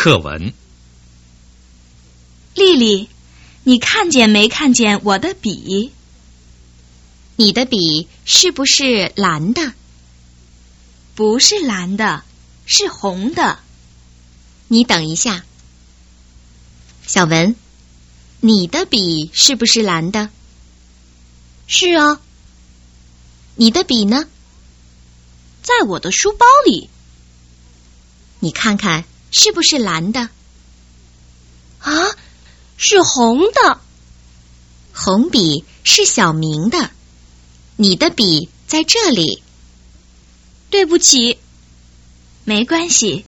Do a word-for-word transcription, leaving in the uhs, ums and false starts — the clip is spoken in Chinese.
课文。 丽丽，你看见没看见我的笔？ 你的笔是不是蓝的？ 不是蓝的，是红的。 你等一下。小文，你的笔是不是蓝的？ 是啊。 你的笔呢？ 在我的书包里。 你看看是不是蓝的？ 啊，是红的。 红笔是小明的，你的笔在这里。 对不起。 没关系。